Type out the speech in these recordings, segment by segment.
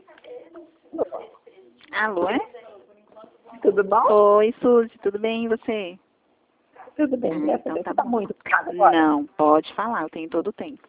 Alô, é? Tudo bom? Oi, Suzy, tudo bem e você? Tudo bem, graças a então Deus. tá Você tá bom. muito ocupada agora? Não, pode falar, eu tenho todo o tempo.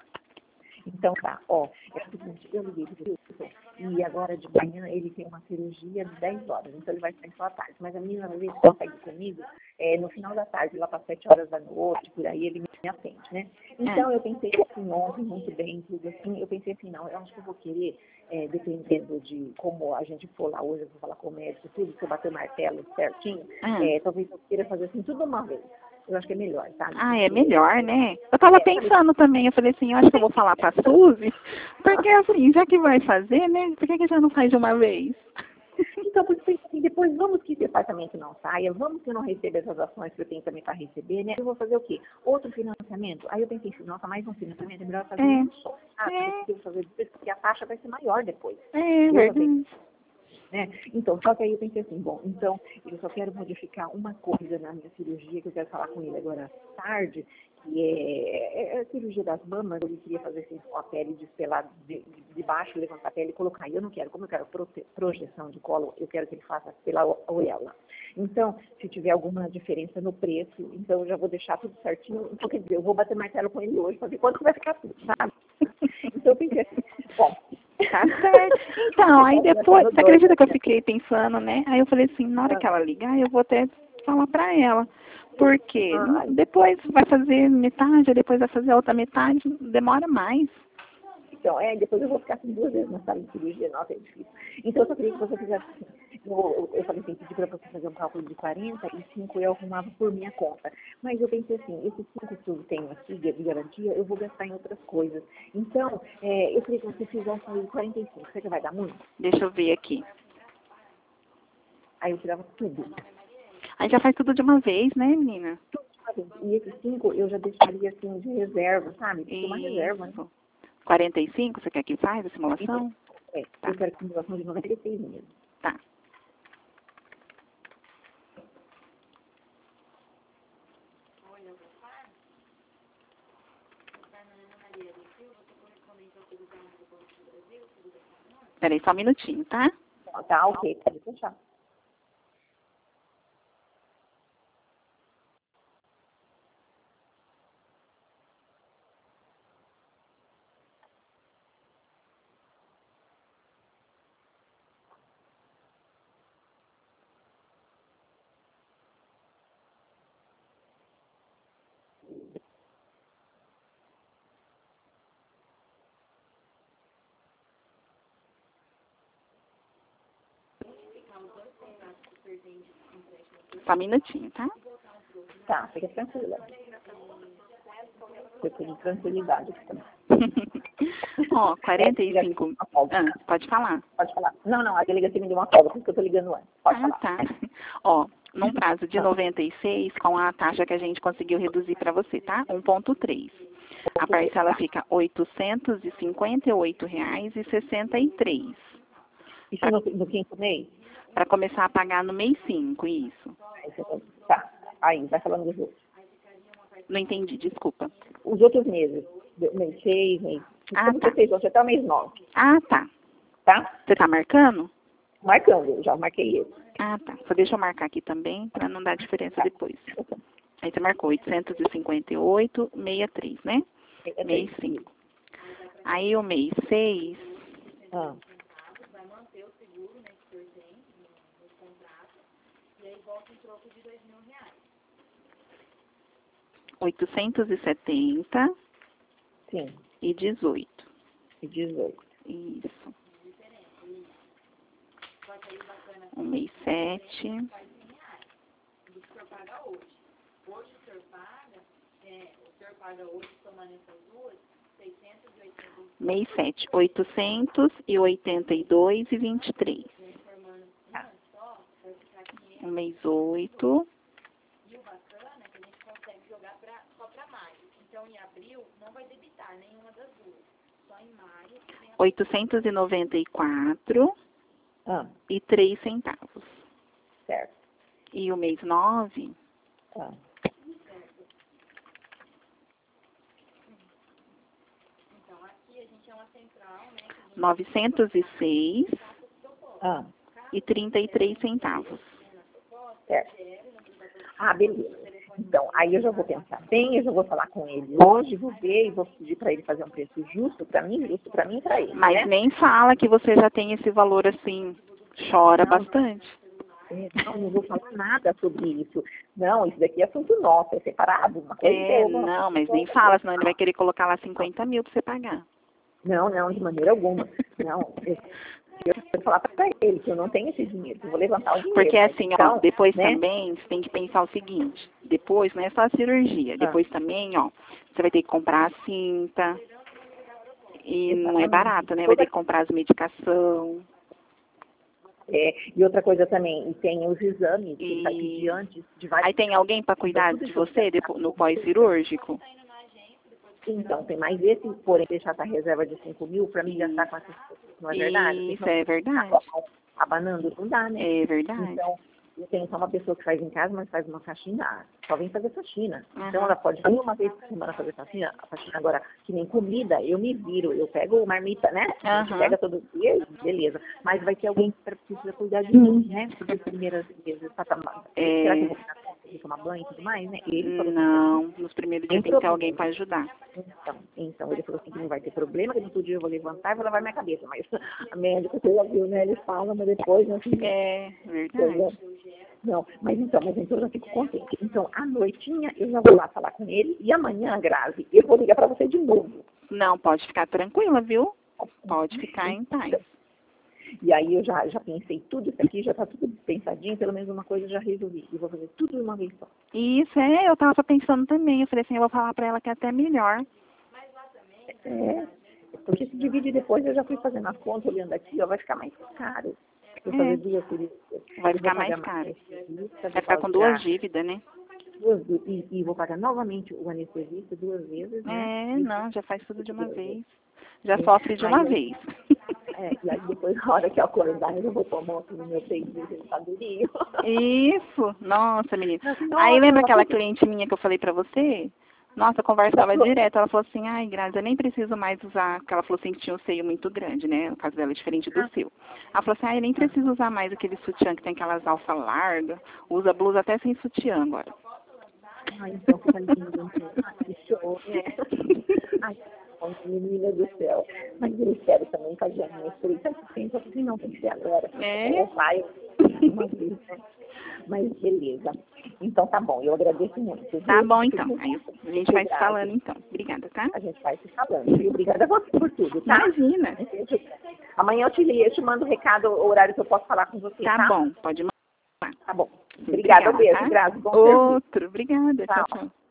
Então tá, ó, é o seguinte, eu liguei pro Wilson e agora de manhã ele tem uma cirurgia de 10 horas, então ele vai sair só à tarde. Mas a menina às vezes consegue comigo no final da tarde, lá para 7 horas da noite, por aí ele me atende, né? Então eu pensei assim, ontem, muito bem, tudo assim, eu pensei assim, não, eu acho que eu vou querer, dependendo de como a gente for lá hoje, eu vou falar com o médico, tudo, se eu bater o martelo certinho, talvez eu queira fazer assim tudo de uma vez. Eu acho que é melhor, sabe? Ah, é melhor, né? Eu tava pensando também, eu falei assim, eu acho que eu vou falar pra Suzy, porque assim, já que vai fazer, né? Por que já não faz de uma vez? Então, por isso, assim, depois vamos que esse departamento não saia, vamos que eu não receba essas ações que eu tenho também para receber, né? Eu vou fazer o quê? Outro financiamento? Aí eu pensei assim, nossa, mais um financiamento, é melhor fazer um só. Eu vou fazer depois, porque a taxa vai ser maior depois. É verdade. Né? Então, só que aí eu pensei assim, bom, então eu só quero modificar uma coisa na minha cirurgia, que eu quero falar com ele agora à tarde, que é a cirurgia das mamas. Ele queria fazer assim, com a pele despelar de baixo, levantar a pele e colocar. E eu não quero, como eu quero projeção de colo, eu quero que ele faça pela orelha. Então, se tiver alguma diferença no preço, então eu já vou deixar tudo certinho. Então, quer dizer, eu vou bater martelo com ele hoje para ver quanto vai ficar tudo, sabe? Então eu pensei assim, bom, tá certo. Então, aí depois, você acredita que eu fiquei pensando, né? Aí eu falei assim, na hora que ela ligar, eu vou até falar pra ela. Porque depois vai fazer metade, aí depois vai fazer a outra metade, demora mais. Então, depois eu vou ficar assim 2 vezes na sala de cirurgia, nossa, é difícil. Então, eu só queria que você fizesse assim. Eu falei assim, pedi para você fazer um cálculo de 40 e 5 eu arrumava por minha conta. Mas eu pensei assim, esses 5 que eu tenho aqui de garantia, eu vou gastar em outras coisas. Então, eu queria que você fizesse aí 45. Você que vai dar muito? Deixa eu ver aqui. Aí eu tirava tudo. Aí já faz tudo de uma vez, né, menina? Tudo de uma vez. E esses 5 eu já deixaria assim de reserva, sabe? Porque uma reserva, né? 45, você quer que faz a simulação? Tá. Eu quero simulação de 96 mesmo. Tá. Peraí, só um minutinho, tá? Tá, ok, pode deixar. Só um minutinho, tá? Tá, fica tranquila. Eu tenho tranquilidade aqui também. Ó, 45. Pode falar. Pode falar. Não, a delegacia me deu uma folga, por isso que eu tô ligando antes. Pode falar. Tá. Ó, num prazo de 96, com a taxa que a gente conseguiu reduzir para você, tá? 1,3. A parcela fica R$ 858,63. Isso no quinto mês? Para começar a pagar no mês 5, isso. Tá. Aí, vai falando dos outros. Não entendi, desculpa. Os outros meses. Mês 6, mês... Como tá. você fez hoje? Até o mês 9. Ah, tá. Tá? Você tá marcando? Marcando, eu já marquei ele. Ah, tá. Só deixa eu marcar aqui também, para não dar diferença depois. Aí você marcou 858,63, né? Mês 5. Aí o mês 6... vai manter o seguro, né, que o senhor tem no contrato, e aí volta em troco de R$ 2.000. 870. Sim. E 18. E 18. Isso. Um mês 7. O senhor paga hoje. Hoje o senhor paga hoje, somando essas duas, 680. Mês 7, 882,23. Um mês 8. E o bacana é que a gente consegue jogar só para maio. Então, em abril, não vai debitar nenhuma das duas. Só em maio. 894 e 3 centavos. Certo. E o mês 9. Então, aqui a gente é uma central, né? 906,33. Certo. Ah, beleza. Então, aí eu já vou pensar bem, eu já vou falar com ele hoje, vou ver e vou pedir para ele fazer um preço justo para mim e para ele. Mas né? nem fala que você já tem esse valor assim. Chora bastante. Não vou falar nada sobre isso. Não, isso daqui é assunto nosso, é separado. Uma coisa Não, mas nem fala, senão ele vai querer colocar lá 50 mil para você pagar. Não, de maneira alguma. Não, eu vou falar para ele que eu não tenho esse dinheiro, que eu vou levantar o dinheiro. Porque assim, então, depois né? também você tem que pensar o seguinte, depois não é só a cirurgia, depois também, você vai ter que comprar a cinta, e não é barato, né? Vai ter que comprar as medicação. E outra coisa também, e tem os exames que ele vai pedir antes de vários. Aí tem alguém para cuidar de você no pós-cirúrgico? Então, tem mais esse, porém, deixar essa reserva de 5 mil para mim gastar com essas coisas, não é verdade? Isso é verdade. Abanando não dá, né? É verdade. Então, eu tenho só uma pessoa que faz em casa, mas faz uma faxina, só vem fazer faxina. Então, ela pode vir uma vez por semana fazer faxina. A faxina agora, que nem comida, eu me viro, eu pego marmita, né? A gente pega todo dia, beleza. Mas vai ter alguém que precisa cuidar de mim, né? Porque as primeiras vezes, será que eu vou ficar conta de tomar banho e tudo mais, né? Ele falou não, nos primeiros dias tem que ter alguém para ajudar. Então, ele falou assim que não vai ter problema, que no outro dia eu vou levantar e vou lavar minha cabeça. Mas a médica, você já viu, né? Eles falam, mas depois, assim... Verdade. Não, mas então eu já fico contente. Então, à noitinha, eu já vou lá falar com ele. E amanhã, Grazi, eu vou ligar para você de novo. Não, pode ficar tranquila, viu? Pode ficar em paz. E aí eu já pensei tudo isso aqui, já está tudo pensadinho, pelo menos uma coisa eu já resolvi. E vou fazer tudo de uma vez só. Isso, eu estava pensando também. Eu falei assim, eu vou falar para ela que é até melhor. Porque se divide depois, eu já fui fazendo as contas, olhando aqui, vai ficar mais caro. Vou fazer duas cirurgias. Vai ficar mais caro. Vai ficar com duas dívidas, né? E vou pagar novamente o anestesista 2 vezes, né? Não, já faz tudo de uma vez. Já sofre de uma vez. E aí depois, na hora que eu acordar, eu vou tomar outro no meu peito, ele tá durinho. Isso! Nossa, menina. Aí lembra aquela cliente minha que eu falei pra você? Nossa, eu conversava direto. Ela falou assim, ai, Grazi, eu nem preciso mais usar, porque ela falou assim que tinha um seio muito grande, né? O caso dela é diferente do seu. Ela falou assim, ai, eu nem preciso usar mais aquele sutiã que tem aquelas alças largas. Usa blusa até sem sutiã agora. Ai, então fica lindo. Ai, que show, né? Ai, menina do céu. Mas eu espero também fazer a minha experiência. Assim, não, tem que ser agora. Vai, uma vez, né? Mas beleza. Então tá bom, eu agradeço muito. Tá bom, então. Aí a gente vai se falando, então. Obrigada, tá? A gente vai se falando. E obrigada a você por tudo, tá? Imagina. Amanhã eu te mando o recado, o horário que eu posso falar com você, tá? Tá bom, pode mandar. Tá bom. Obrigada, um beijo, tá? Grazi. Bom Outro, obrigada. Tchau, tchau.